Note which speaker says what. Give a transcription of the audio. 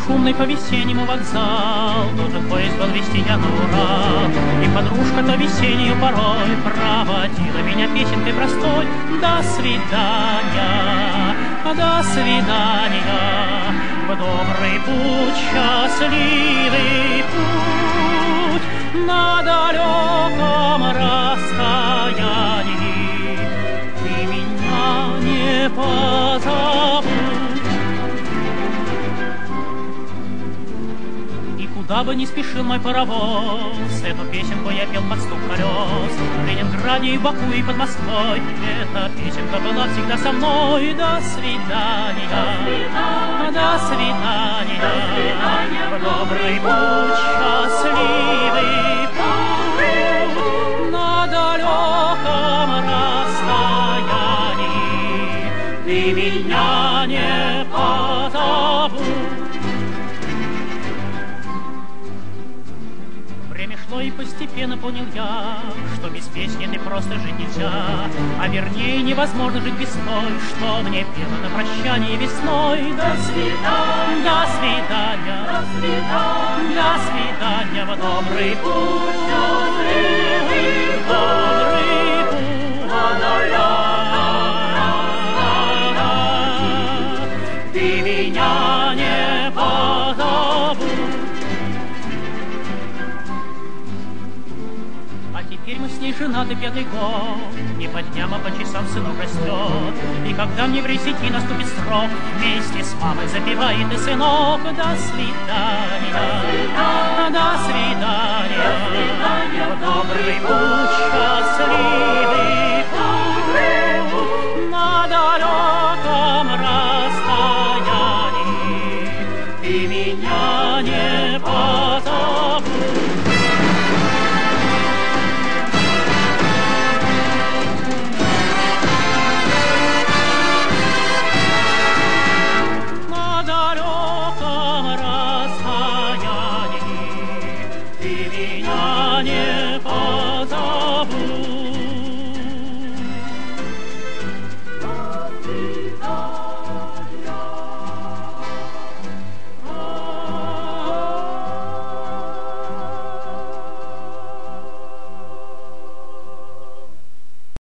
Speaker 1: шумный по-весеннему вокзал, должен поезд был везти я на Урал. И подружка-то весеннюю порой проводила меня песенкой простой. До свидания, до свидания, в добрый путь, счастливый путь, на далеком расстоянии ты меня не позабудь. Куда бы ни спешил мой паровоз, эту песенку я пел под стук колес. В Ленинграде и Баку и под Москвой эта песенка была всегда со мной. До свидания, до свидания, в добрый путь, счастливый путь, на далеком расстоянии ты меня не позабудь. И постепенно понял я, что без песни ты просто жить нельзя, а вернее невозможно жить без той, что мне пела на прощание весной. До свидания, до свидания, до свидания, до свидания, в добрый путь, счастливый, добрый путь, на далеком ты меня не позабудь. Теперь мы с ней женаты 5-й год, не по дням, а по часам сынок растет. И когда мне в ресети наступит срок, вместе с мамой запевает и сынок. До свидания, до свидания, в добрый путь, счастливый